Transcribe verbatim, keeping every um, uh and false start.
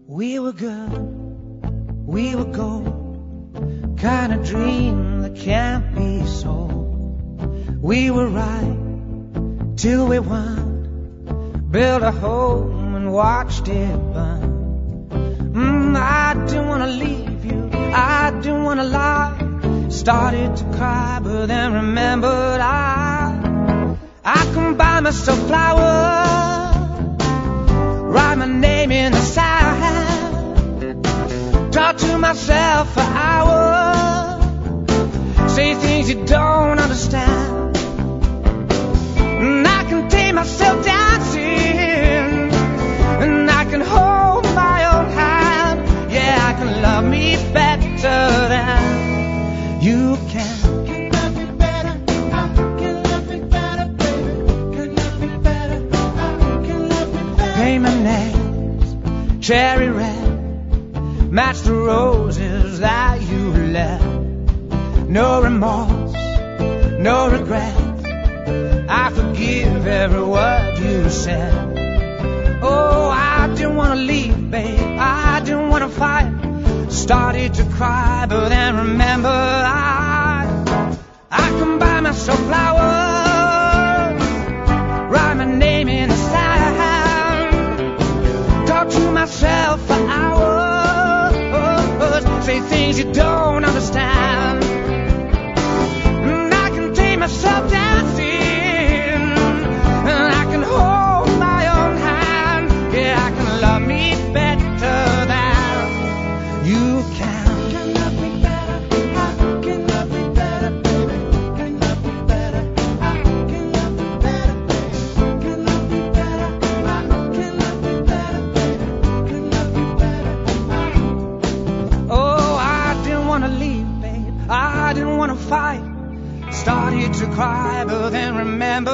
We were good, we were gold, kind of dream that can't be sold. We were right till we weren't, built a home and watched it burn. Mm, I didn't want to leave you, I didn't want to lie. Started to cry, but then remembered I I can buy myself flowers, write my name in the sand, talk to myself for hours, say things you don't understand. And I can take myself dancing, and I can hold my own hand. Yeah, I can love me better than you can. Paint my nails cherry red, match the roses that you left. No remorse, no regret, I forgive every word you said. Oh, I didn't want to leave, babe, I didn't want to fight. Started to cry, but then remember I I can buy myself flowers, write my name in the sand, talk to myself for hours, say things you don't understand. And I can take myself dancing, and I can hold my own hand. Yeah, I can love me better than you can. Can love me better, I can love me better, baby. Can love me better, I can love me better, baby. Can love me better, I can love me better, baby. Can love me better. Oh, I didn't want to leave, babe, I didn't want to fight. Started to cry, but then remember